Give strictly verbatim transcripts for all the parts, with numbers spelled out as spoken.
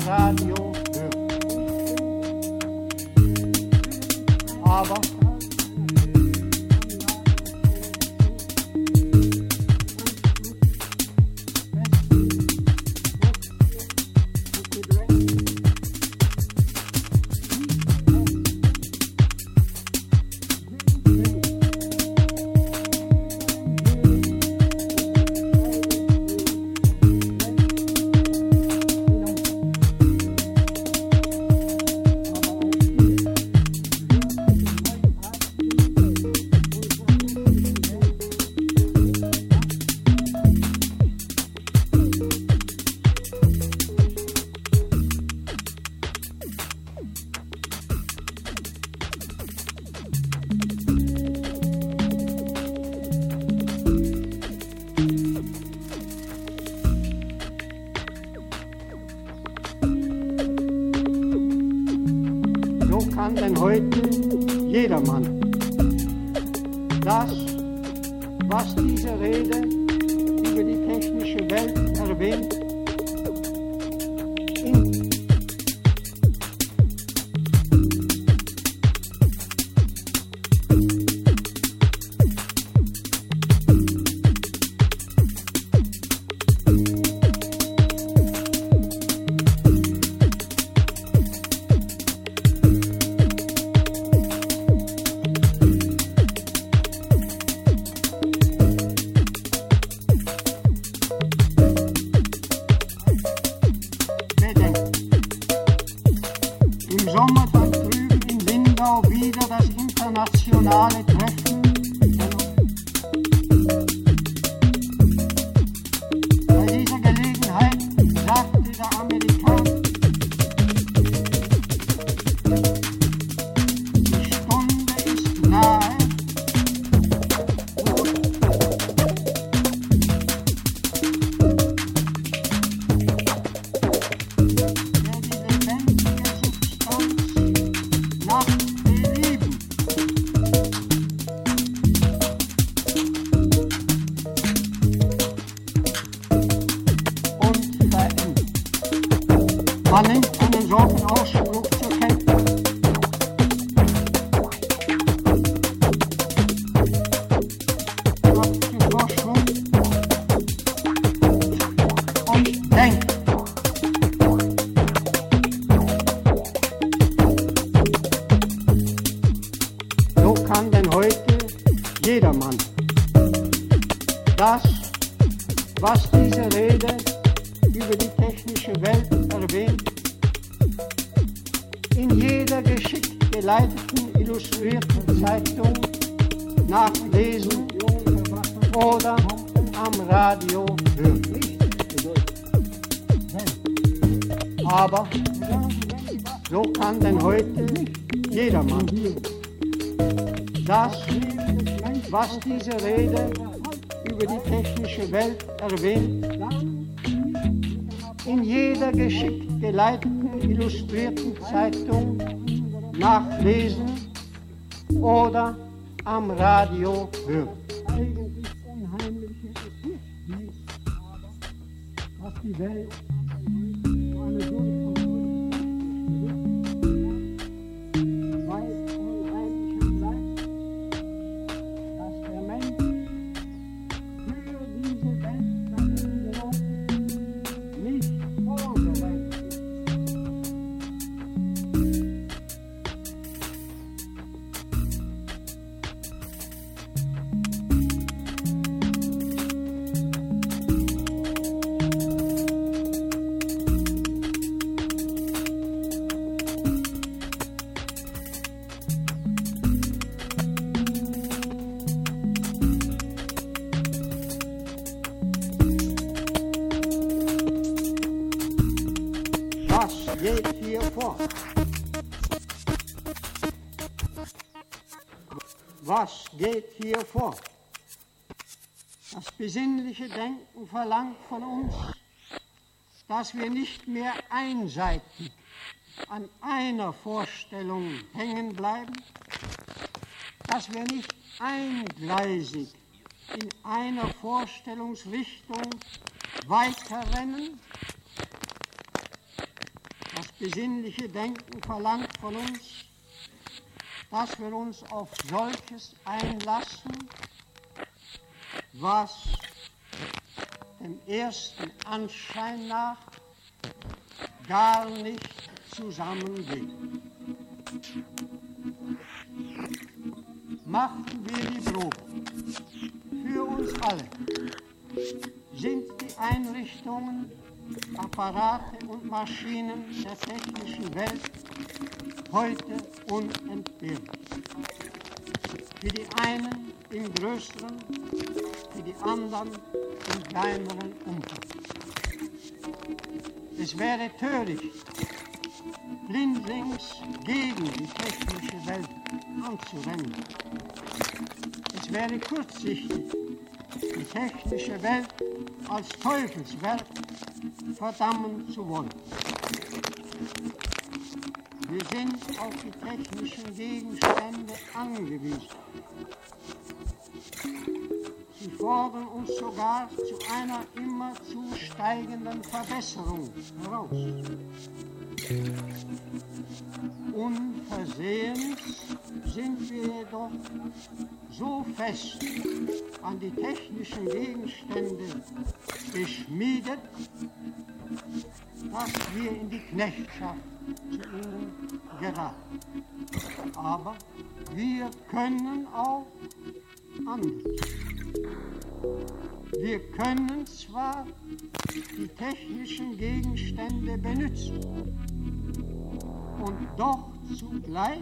Radio hört. Aber kann denn heute jedermann das, was diese Rede über die technische Welt erwähnt, in Im Sommer dann drüben in Lindau wieder das internationale Treffen. Bei dieser Gelegenheit sagte der Amerikaner, die Stunde ist nahe, man nimmt einen solchen Ausspruch zur Kenntnis. Macht den Vorschwung und denkt. So kann denn heute jedermann das, was diese Rede über die technische Welt erwähnt, in jeder geschickt geleiteten illustrierten Zeitung nachlesen oder am Radio hören. Aber so kann denn heute jedermann das, was diese Rede über die technische Welt erwähnt, in jeder geschickt geleiteten illustrierten Zeitung nachlesen oder am Radio hören. Eigentlich unheimliche ist, was die Welt so eine Durchführung weit unheimlicher bleibt, dass der Mensch für diese Welt nicht vorbereitet ist. Was geht hier vor? Was geht hier vor? Das besinnliche Denken verlangt von uns, dass wir nicht mehr einseitig an einer Vorstellung hängen bleiben, dass wir nicht eingleisig in einer Vorstellungsrichtung weiterrennen, besinnliche Denken verlangt von uns, dass wir uns auf solches einlassen, was dem ersten Anschein nach gar nicht zusammengeht. Machten wir die Probe. Für uns alle sind die Einrichtungen, Apparate und Maschinen der technischen Welt heute unentbehrlich. Für die einen im größeren, für die anderen im kleineren Umfang. Es wäre töricht, blindlings gegen die technische Welt anzurennen. Es wäre kurzsichtig, die technische Welt als Teufelswerk verdammen zu wollen. Wir sind auf die technischen Gegenstände angewiesen. Sie fordern uns sogar zu einer immerzu steigenden Verbesserung heraus. Unversehens sind wir jedoch so fest an die technischen Gegenstände geschmiedet, dass wir in die Knechtschaft zu ihnen geraten. Aber wir können auch anders. Wir können zwar die technischen Gegenstände benutzen und doch zugleich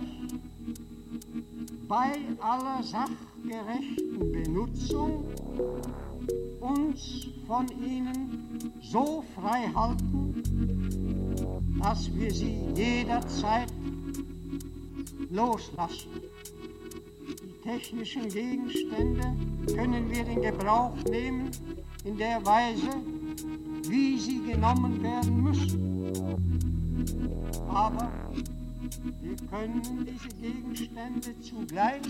bei aller sachgerechten Benutzung uns von ihnen so frei halten, dass wir sie jederzeit loslassen. Die technischen Gegenstände können wir in Gebrauch nehmen in der Weise, wie sie genommen werden müssen. Aber wir können diese Gegenstände zugleich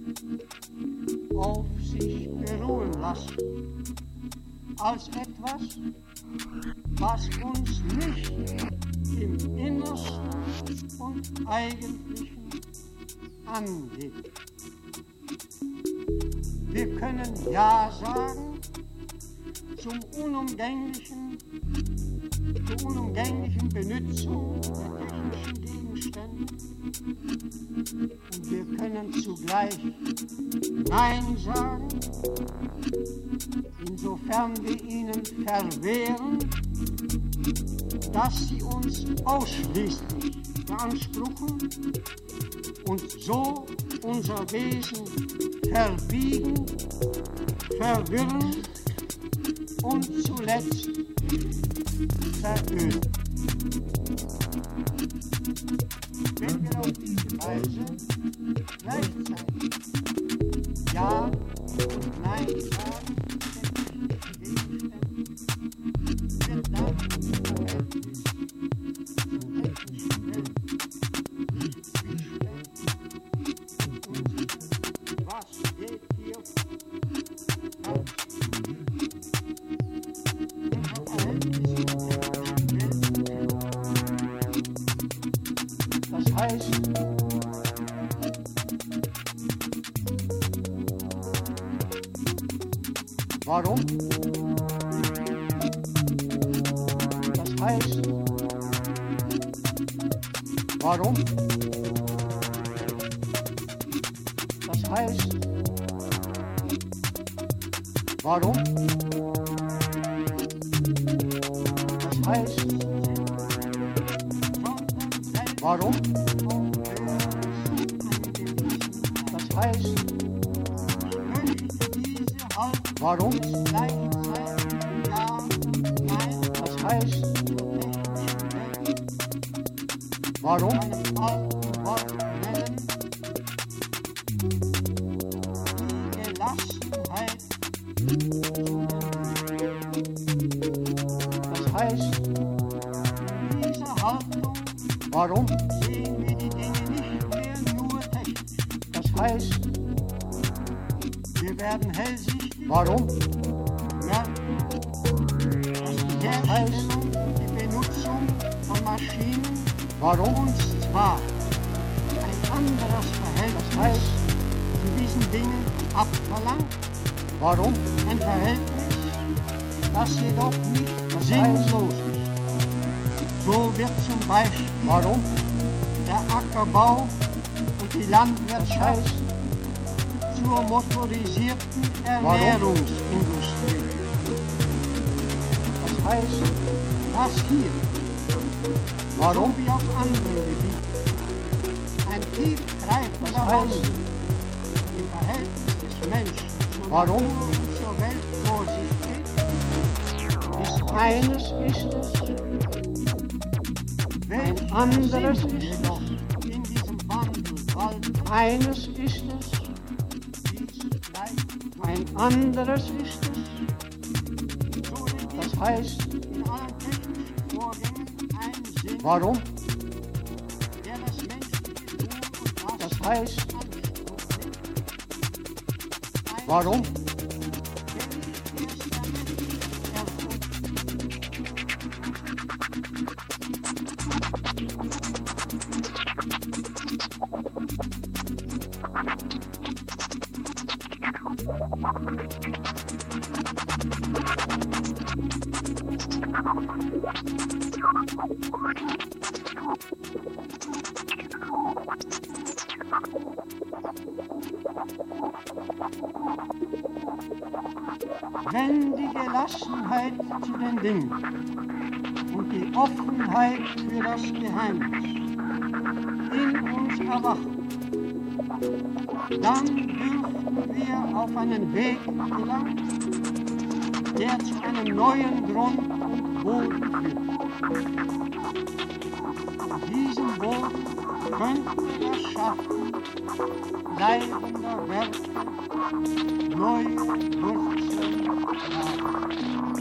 auf sich beruhen lassen, als etwas, was uns nicht im Innersten und Eigentlichen angeht. Wir können Ja sagen zum unumgänglichen, zur unumgänglichen Benutzung der technischen Gegenstände und wir können zugleich Nein sagen, insofern wir ihnen verwehren, dass sie uns ausschließlich beanspruchen und so unser Wesen verbiegen, verwirren und zuletzt veröden. Wenn wir auf diese Weise gleichzeitig Ja und Nein sagen, wird dann unser Verhältnis zur technischen Welt nicht zwiespältig und unsicher. Was geht hier ab? Unser Verhältnis zur technischen Welt. Das heißt, warum? Das heißt, warum? Das heißt, warum? Das heißt, warum? Das heißt, warum? Das heißt, warum? Die Gelassenheit. Das heißt, in dieser Haltung, warum? Sehen wir die Dinge nicht mehr nur technisch. Das heißt, wir werden hellsichtig. Warum? Ja, dass die Herstellung, die Benutzung von Maschinen Warum? Und zwar ein anderes Verhältnis zu diesen Dingen abverlangt. Warum? Ein Verhältnis, das jedoch nicht sinnlos ist. So wird zum Beispiel Warum? Der Ackerbau und die Landwirtschaft zur motorisierten Ernährungsindustrie. Das heißt, dass hier, warum wie auf anderen Gebieten, ein tiefgreifender Wandel im Verhältnis des Menschen zur Natur und zur Welt vor sich geht, ist eines ist es, ein anderes ist es, in diesem Wandel bald eines ist es, ein anderes ist es, das heißt, in allen technischen Vorgängen ein Sinn, warum? Der das menschliche Tun und das heißt, warum? Wenn die Gelassenheit zu den Dingen und die Offenheit für das Geheimnis in uns erwachen, dann dürften wir auf einen Weg gelangen, der zu einem neuen Grund und Boden führt. Diesen Boden könnten wir schaffen, bleibender Werke, neue Wurzeln tragen.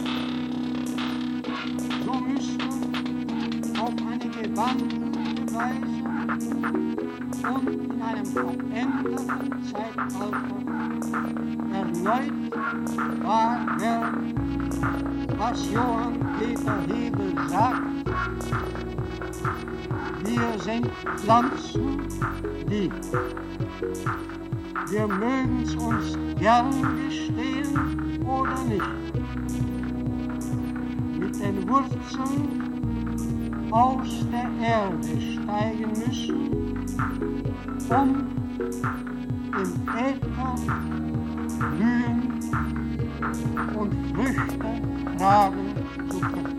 So müsste auf eine gewandte Weise und in einem veränderten Zeitalter erneut wahr werden, was Johann Peter Hebel sagt: Wir sind Pflanzen, die, wir mögen's uns gern gestehen oder nicht, mit den Wurzeln aus der Erde steigen müssen, um im Äther blühen und Früchte tragen zu können.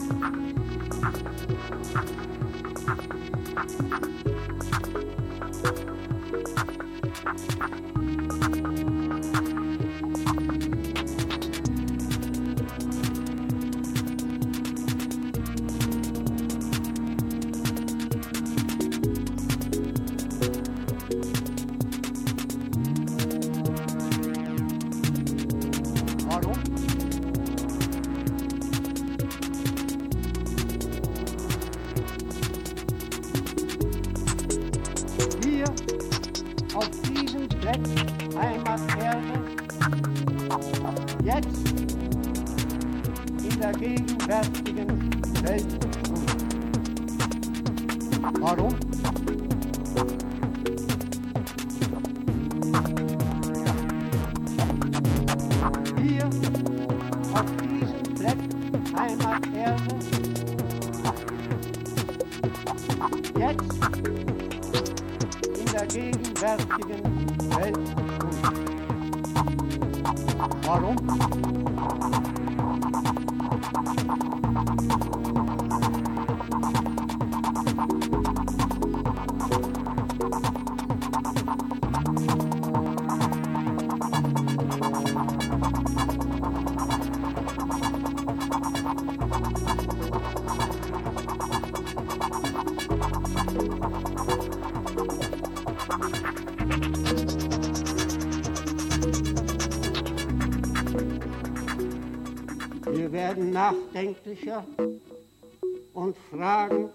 Wir werden nachdenklicher und fragen,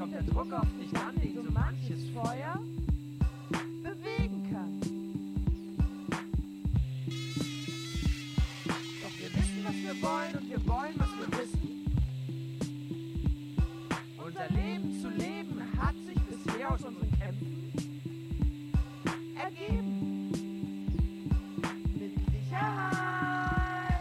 kommt der Druck oft nicht an, den so manches Feuer bewegen kann. Doch wir wissen, was wir wollen und wir wollen, was wir wissen. Unser Leben zu leben hat sich bisher aus unseren Kämpfen ergeben. Mit Sicherheit.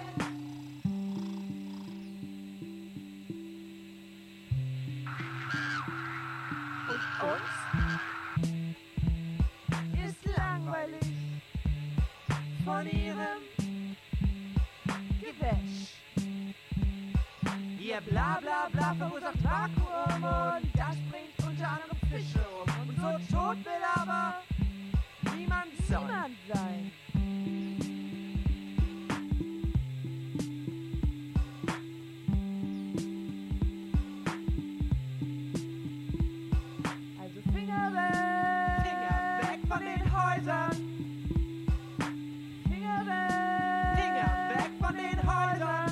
Und uns ist langweilig von ihrem Gewäsch. Ihr bla bla bla verursacht Vakuum und das bringt unter anderem Fische um. Und so tot will aber niemand sein. Niemand sein. Also Finger weg. Finger weg von den Häusern. Finger weg. Finger weg von den Häusern.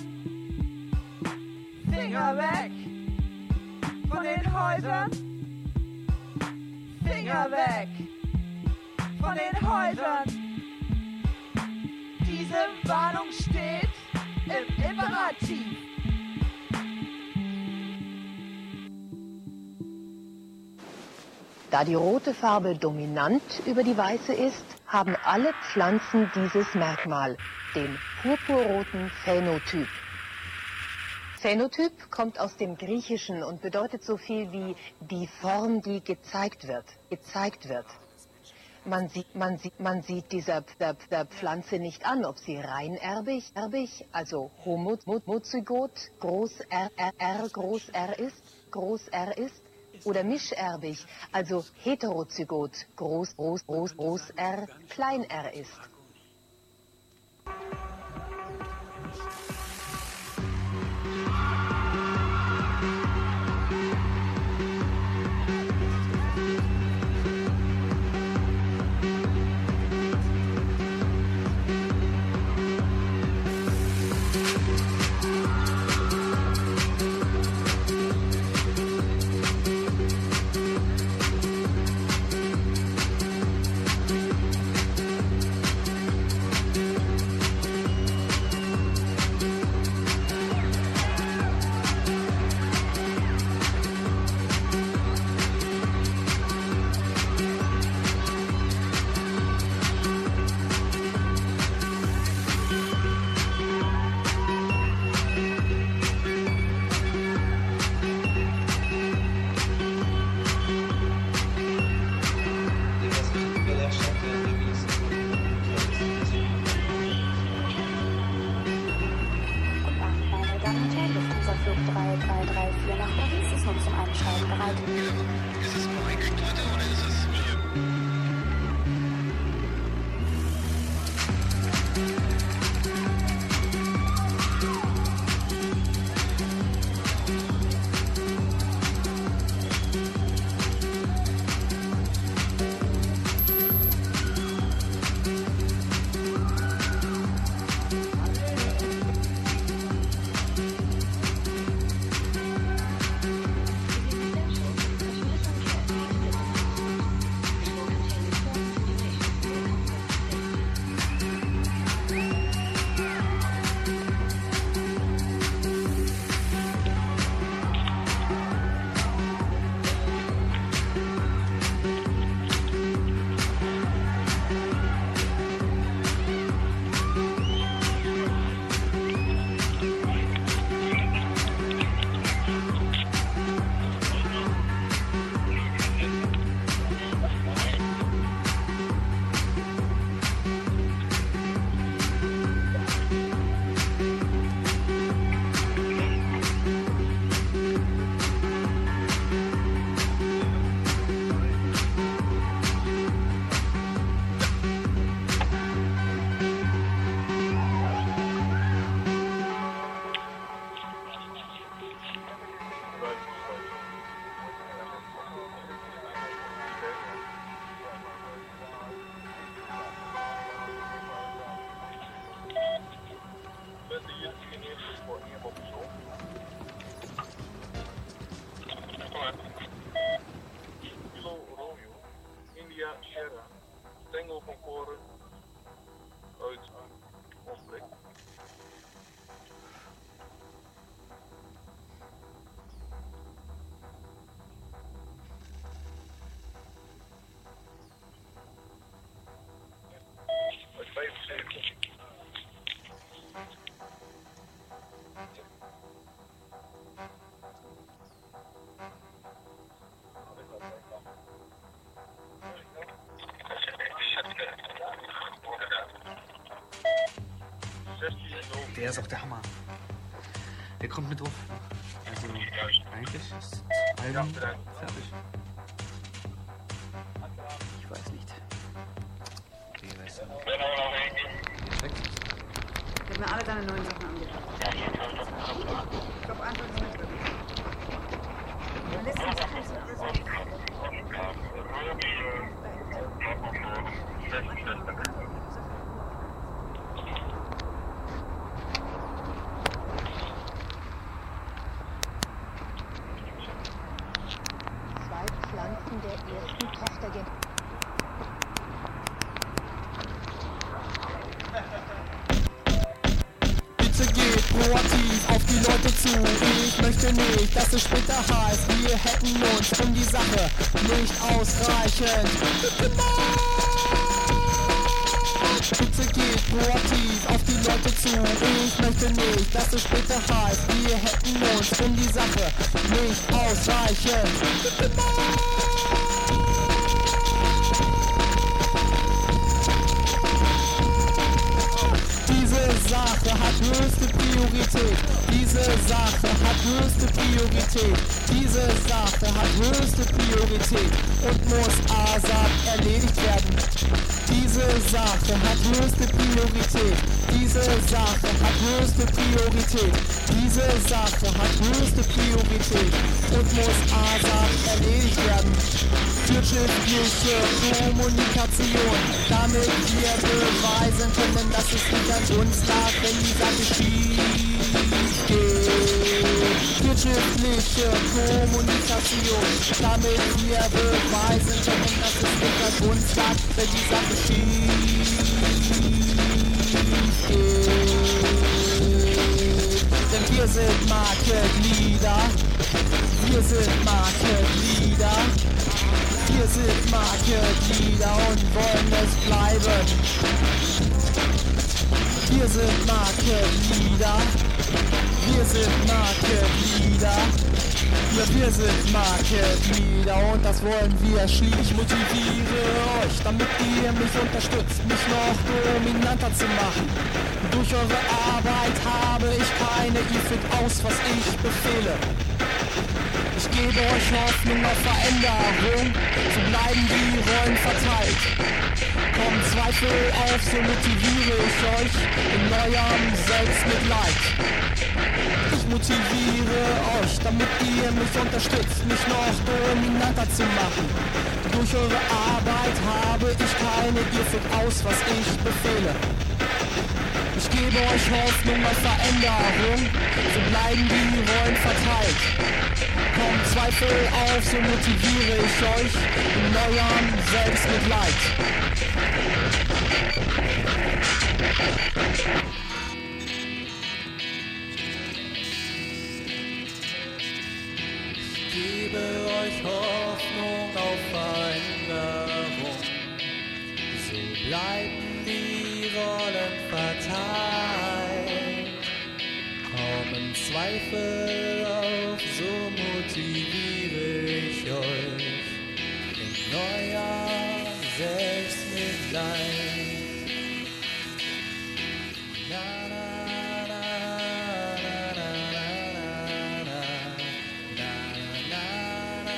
Finger weg von den Häusern. Finger weg von den Häusern. Diese Warnung steht im Imperativ. Da die rote Farbe dominant über die weiße ist, haben alle Pflanzen dieses Merkmal, den purpurroten Phänotyp. Phänotyp kommt aus dem Griechischen und bedeutet so viel wie die Form, die gezeigt wird, gezeigt wird. Man sieht, man sieht, man sieht dieser der, der Pflanze nicht an, ob sie reinerbig, erbig, also homozygot, groß R, R, R, groß R ist, groß R ist, oder mischerbig, also heterozygot, groß, groß, groß, groß R, klein R ist. Der ist auch der Hammer. Der kommt mit drauf. Also eigentlich ist das Album fertig. Ich weiß nicht. Okay, weißt du nicht. Ich hab mir alle deine neuen Sachen angeguckt. Ich glaube einfach nur nicht wirklich. Meine letzten Sachen sind alle so. Zwei Pflanzen der ersten Tochtergeneration. Bitte geht proaktiv auf die Leute zu. Ich möchte nicht, dass es später heißt, wir hätten uns um die Sache nicht ausreichend gekümmert. Bitte geht proaktiv auf die Leute zu. Ich möchte nicht, dass es später heißt, wir hätten uns um die Sache nicht ausreichend gekümmert. Diese Sache hat höchste Priorität. Diese Sache hat höchste Priorität. Diese Sache hat höchste Priorität und muss ASAP erledigt werden. Diese Sache hat höchste Priorität. Diese Sache hat höchste Priorität. Diese Sache hat höchste Priorität und muss ASAP erledigt werden. Wirtschaftliche Kommunikation, damit wir beweisen können, dass es nicht an uns lag, wenn die Sache schief geht. Wirtschaftliche Kommunikation, damit wir beweisen können, dass es nicht an uns lag, wenn die Sache schief geht. Denn wir sind Market Leader, wir sind Market Leader. Wir sind Market Leader und wollen es bleiben. Wir sind Market Leader. Wir sind Market Leader. Ja, wir sind Market Leader und das wollen wir schließen. Ich motiviere euch, damit ihr mich unterstützt, mich noch dominanter zu machen. Durch eure Arbeit habe ich keine, ihr führt aus, was ich befehle. Ich gebe euch Hoffnung auf Veränderung, so bleiben die Rollen verteilt. Kommen Zweifel auf, so motiviere ich euch in eurem Selbstmitleid. Ich motiviere euch, damit ihr mich unterstützt, mich noch dominanter zu machen. Durch eure Arbeit habe ich keine, ihr führt aus, was ich befehle. Ich gebe euch Hoffnung auf Veränderung, so bleiben die Rollen verteilt. Kommt Zweifel auf, so motiviere ich euch in eurem Selbstmitleid. Ich gebe euch Hoffnung auf Veränderung, so bleiben die Rollen verteilt. Kommen Zweifel auf, so motiviere ich euch in euer Selbstmitleid. Na, na, na, na, na, na, na, na, na,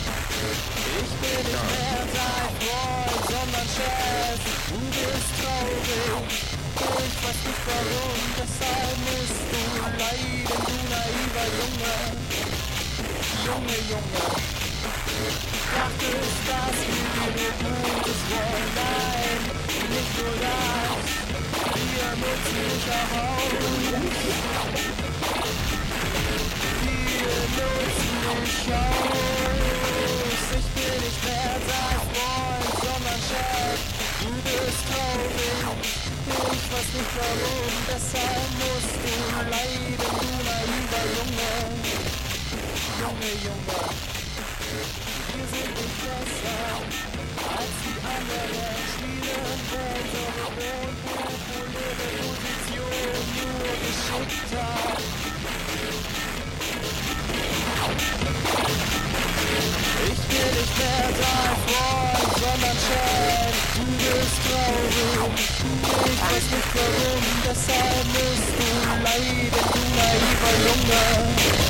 Ich bin nicht mehr dein Freund, sondern Chef. Du bist traurig. traurig. Ich weiß nicht warum, deshalb musst du leiden, du naiver Junge. Junge, Junge. Dachtest, dass wir dir Gutes wollen, nein, nicht nur das. Wir nutzen dich auch aus. Wir nutzen dich aus. Ich bin nicht mehr dein Freund, sondern Chef. Du bist traurig. Ich weiß nicht warum, deshalb musst du leiden, du naiver Junge. Junge, Junge. Wir sind nicht besser als die anderen, spielen unsere unpopuläre Position nur geschickter. Ich bin nicht mehr dein Freund, sondern Chef. Du bist traurig, ich weiß nicht warum, deshalb musst du leiden, du naiver Junge.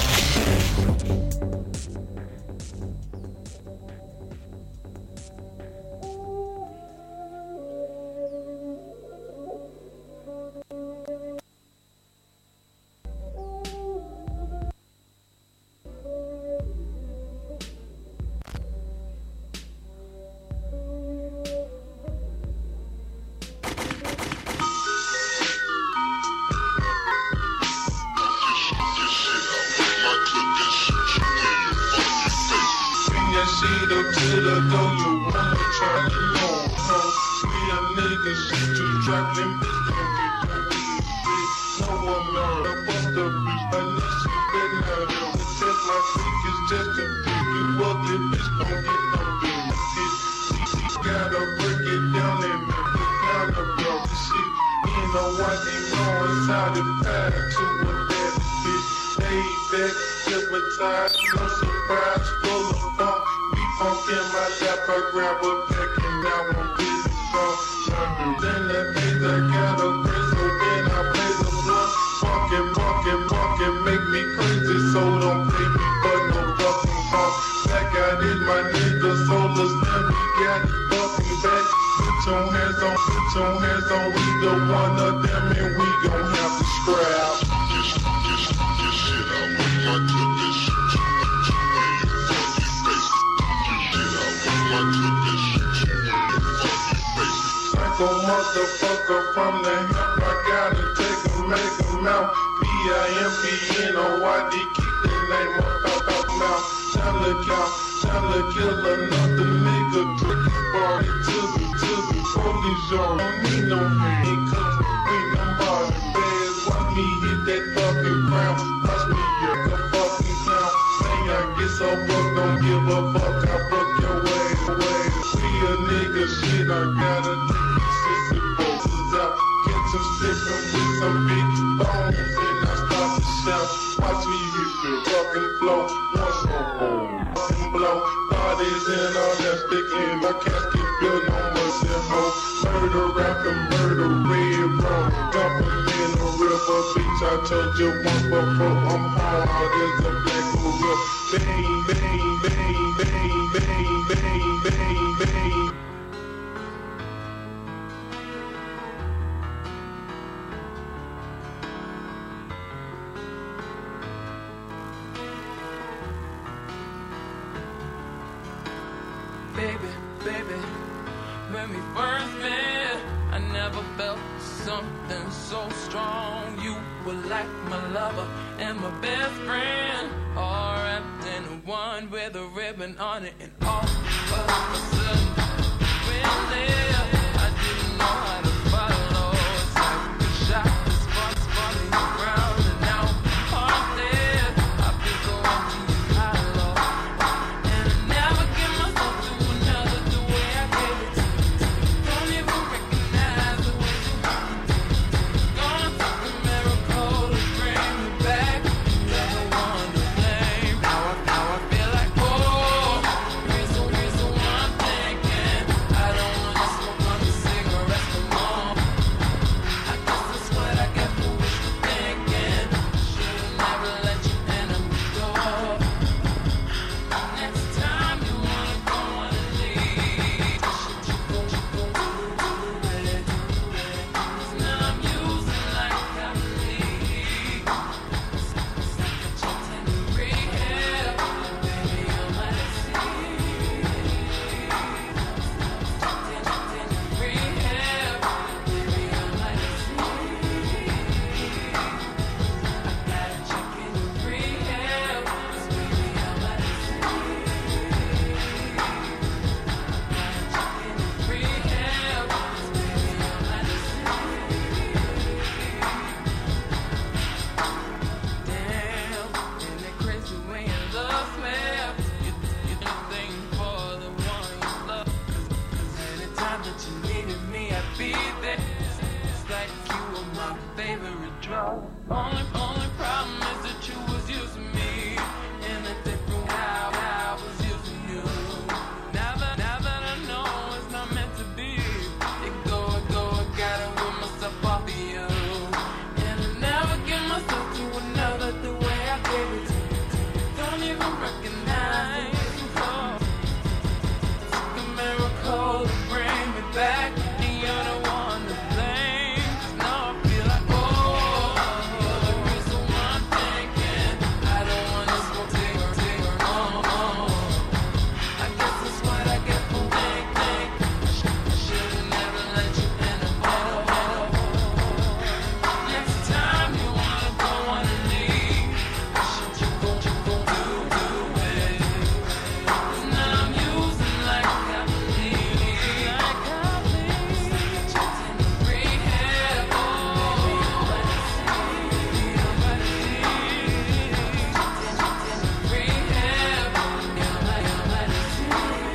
Now I feel like, oh, here's the, here's the one thing. that you needed me, I'd be there. It's like you were my favorite drug. Only, only problem is that you was using me in a different way. I was using you. Now that, now that I know it's not meant to be, it go, it go, I gotta win myself off of you. And I never give myself to another the way I gave it to you. Don't even recognize. It's a miracle to bring me back, and you're the one to blame. 'Cause now I feel like, oh, you're the reason why I'm thinking I don't wanna smoke cigarettes, cigarettes, oh, oh. I guess that's what I get for thinking I should've never let you in the bottle. Next time you wanna go on a leave, should you go, you go do, do it? 'Cause now I'm using like I believe, like I believe. Just in the rehab, oh, nobody see, nobody see. Just in the rehab, nobody, nobody see.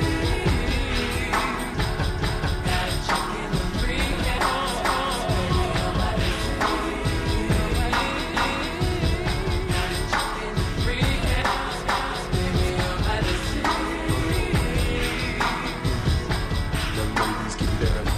Got a chick in the rehab, nobody see, nobody see. Got a chick in the rehab, baby, nobody see. Young ladies, get down.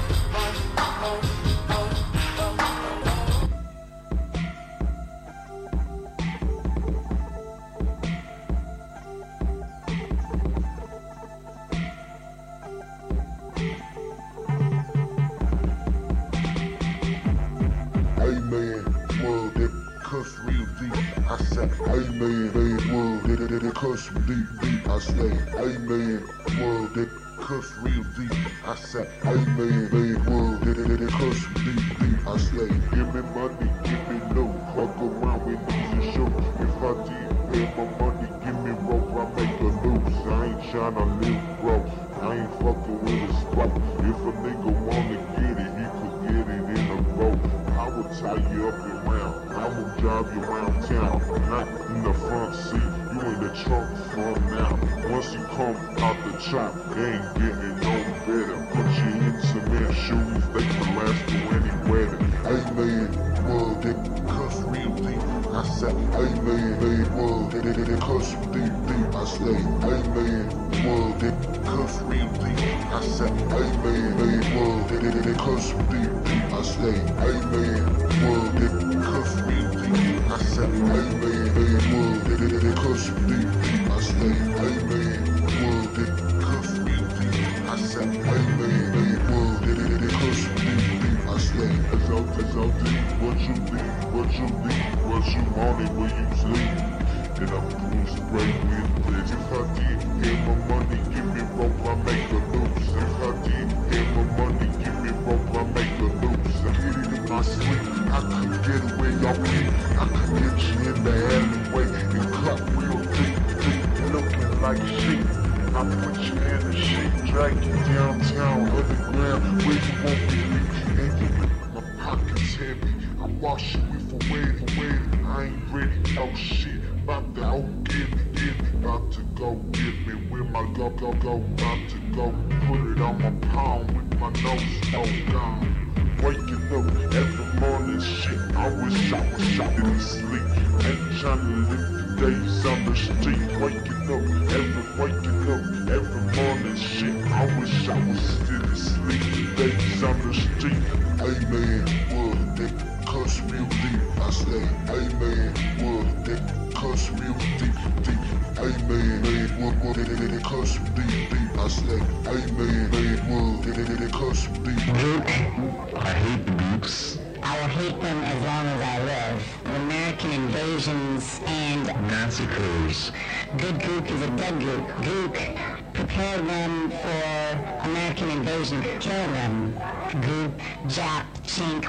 Hey man, whoa, that cuss real deep. I said, hey man, man, whoa, that, that, that cuss deep, deep. I say, hey man, whoa, that cuss real deep. I said, hey man, man, whoa, that, that, that cuss deep, deep. I say, give me money, give me no, fuck around with these show. If I did pay my money, give me rope, I make a loose. I ain't tryna live broke, I ain't fucking with a spot. If a nigga wanna get it, he could get it in a boat. I will tie you up and round, I will drive you around town. Not in the front seat, you in the trunk for now. Once you come out the trap, they ain't getting no better. Put you in cement shoes, they can last through any weather. Hey man, whoa, that cuss real deep. I said, hey man, man, whoa, that, that, that, that cuss deep, deep. I say, hey man, whoa, that cuss real deep. I said, hey man, man, whoa, that, that, that, that cuss deep, deep. I say, hey man, whoa, that cuss real deep. I said, hey man, man, whoa, that, that, that, that cuss deep, deep. I say, hey man, whoa, that cuss real deep. I said, hey man, man, whoa, that, that, that, that cuss deep, deep. I say, it's out, it's out deep. What you need, what you need, what you want it, where you sleep. And I'm doing spray with it. If I did have my money, give me rope, I make a loose. If I did have my money, give me rope, I make a loose. I hit it in my sleep, I could get away, y'all keep. I could get you in the alleyway and cut real deep, deep, looking like sheep. I put you in the sheet, drag you downtown, underground, where you won't be weak. And you, my pockets heavy, I wash it with a weight, weight. I ain't ready, no shit. About to go get me, get me. About to go get me. Where my go, go, go. About to go put it on my palm with my nose all gone. Waking up every morning, shit. I wish I was shot in sleep. Ain't trying to live the days on the street. Waking up, every waking up, every morning, shit. I wish I was still asleep. Days on the street. Hey man, what that cuss real deep. I say, hey man, what that cuss real deep, deep. Hey man, man, what, what, that, that, that cuss deep, deep. I say, hey man, man, what, that, that, that, that cuss deep. Duke, I hate the Dukes. I will hate them as long as I live. American invasions and massacres. Good Gook is a dead Gook. Gook, prepare them for American invasion. Kill them. Gook, Jap, Chink.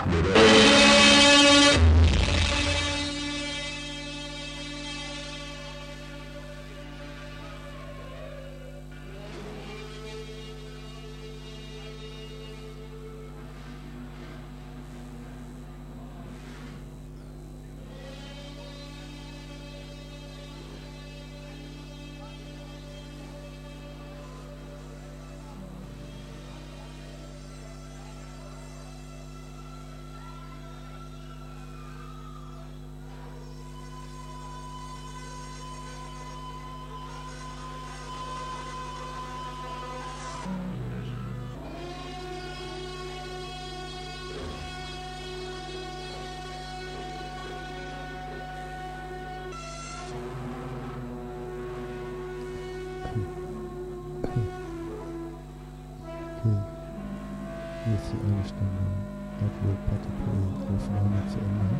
Hier ist die eine Stunde Edward Patterpool Aufnahme zu Ende.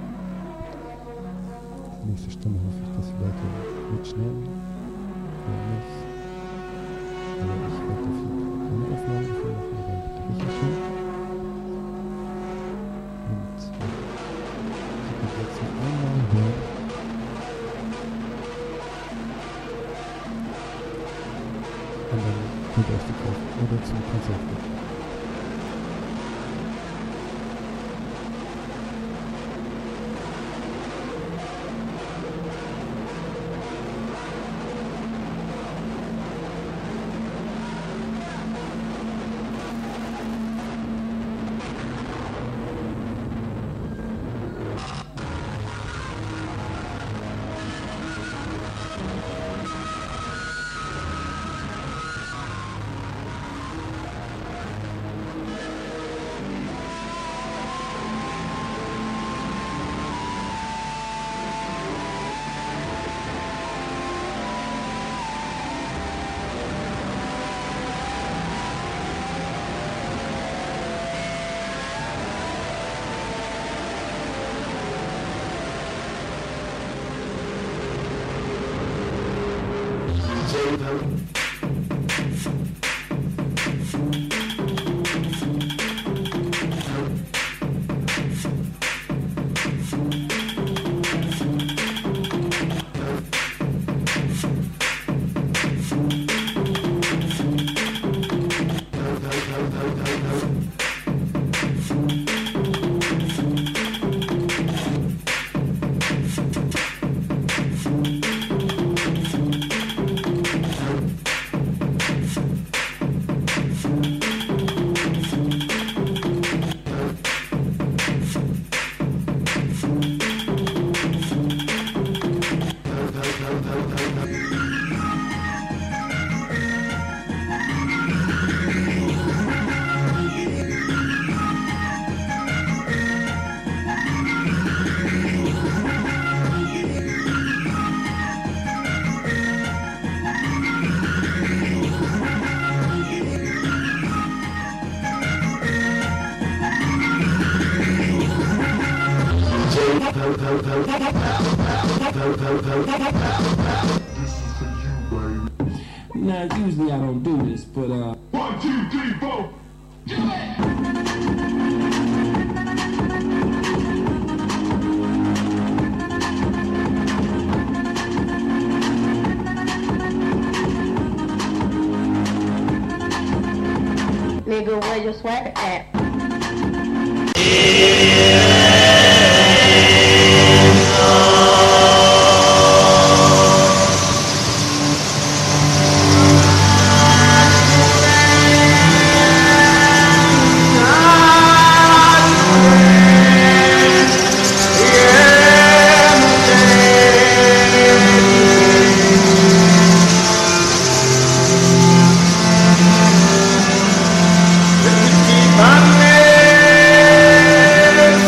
Die nächste Stunde hoffe ich, dass die Leute mitschneiden. Wenn nicht, aber ich werde auf jeden Fall eine Aufnahme davon machen, dann bitte ich schon. Und äh, ich kann jetzt noch einmal hören. Und dann könnt ihr euch die kaufen oder zum Konzert gehen. Now, usually I don't do this, but uh. One, two, three, four. Do Nigga, where your swagger at? Keep on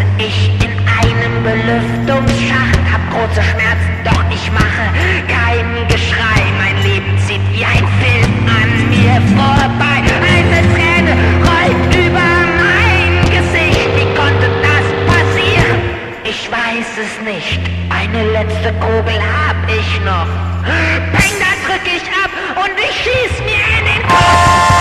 ich in einem Belüftungsschacht, hab große Schmerzen, doch ich mache kein Geschrei. Mein Leben zieht wie ein Film an mir vorbei. Eine Träne rollt über mein Gesicht. Wie konnte das passieren? Ich weiß es nicht. Eine letzte Kugel hab ich noch. Peng, da drück ich ab und ich schieß mir in den Kopf.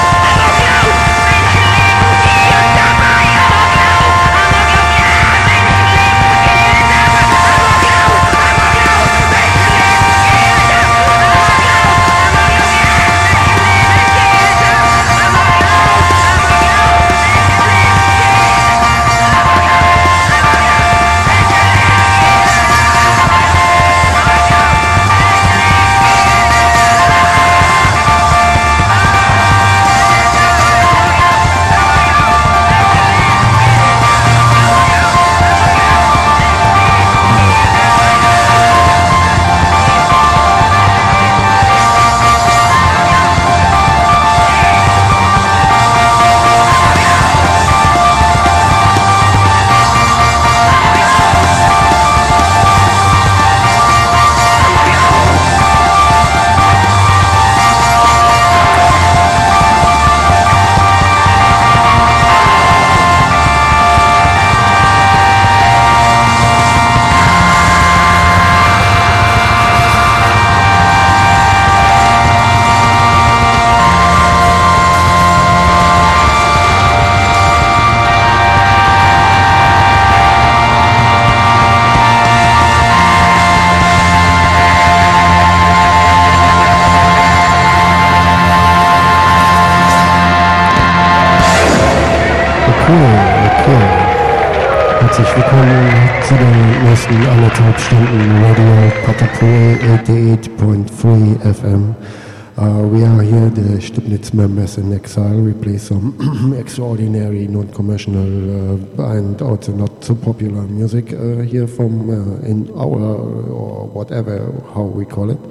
Herzlich willkommen zu den nächsten anderthalb Stunden Radio Patapoe eighty-eight point three F M. Uh, we are here, the Stibnitz members in exile. We play some extraordinary, non-commercial uh, and also not so popular music uh, here from uh, in our, or whatever, how we call it.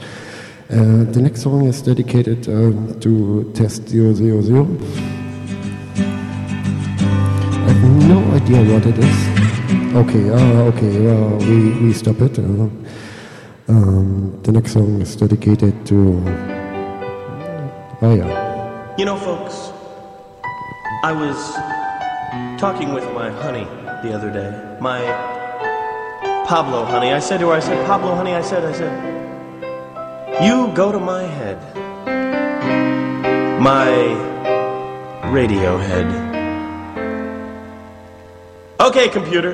Uh, the next song is dedicated uh, to Test zero zero zero. I have no idea what it is. Okay, uh, okay, uh, we, we stop it. Uh, um, the next song is dedicated to... Oh, yeah. You know, folks, I was talking with my honey the other day. My Pablo honey. I said to her, I said, Pablo honey, I said, I said, you go to my head. My radio head. Okay, computer.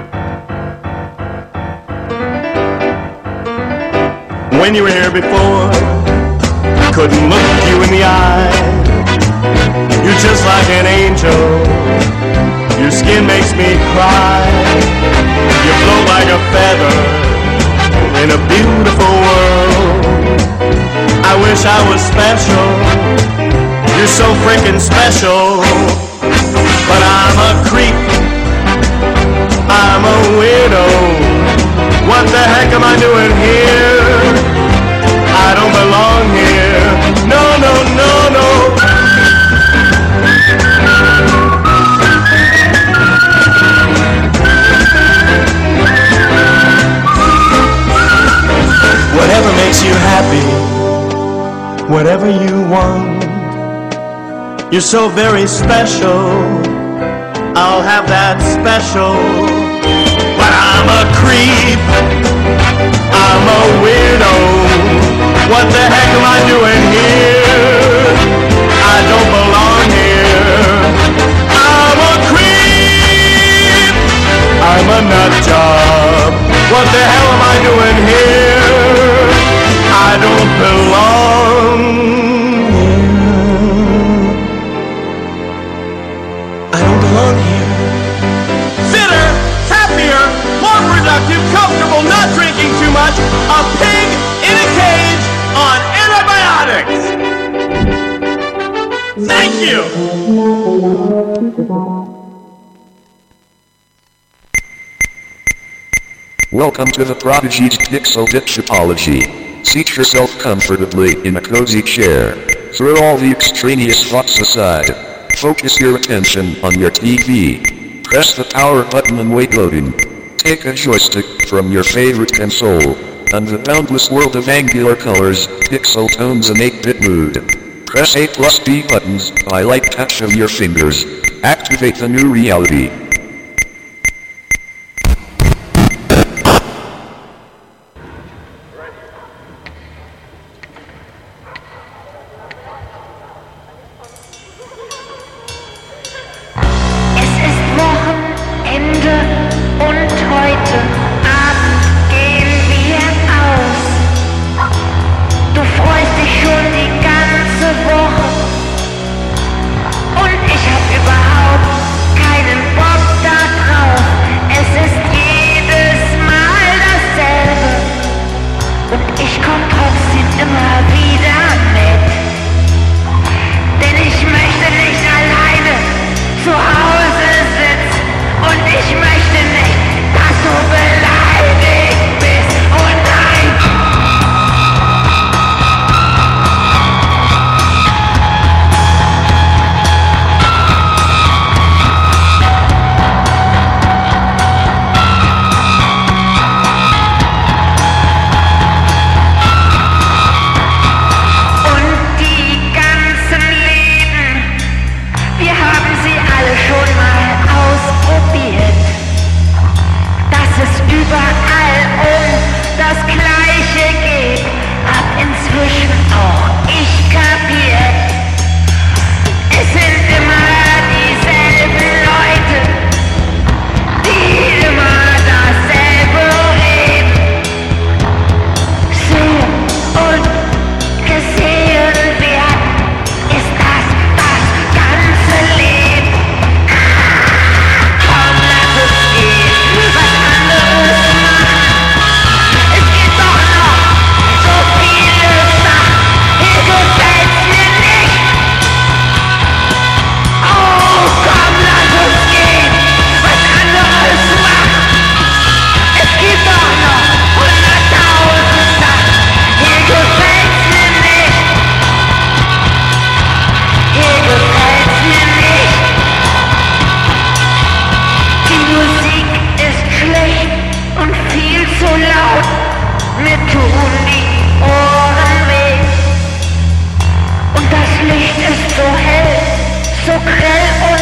When you were here before, couldn't look you in the eye. You're just like an angel. Your skin makes me cry. You float like a feather in a beautiful world. I wish I was special. You're so freaking special. But I'm a creep. I'm a widow. What the heck am I doing here? I don't belong here. No, no, no, no. Whatever makes you happy, whatever you want. You're so very special. I'll have that special. But I'm a creep. I'm a weirdo. What the heck am I doing here? I don't belong here. I'm a creep. I'm a nut job. What the hell am I doing here? I don't belong here. I don't belong here. Fitter, happier, more productive, comfortable, not drinking too much, a pig in a cage on antibiotics. Thank you. Welcome to the Prodigy's Dixodipshapology. Seat yourself comfortably in a cozy chair. Throw all the extraneous thoughts aside. Focus your attention on your T V. Press the power button and wait loading. Take a joystick from your favorite console, and the boundless world of angular colors, pixel tones and eight-bit mood. Press A plus B buttons by light touch of your fingers. Activate the new reality. So grell und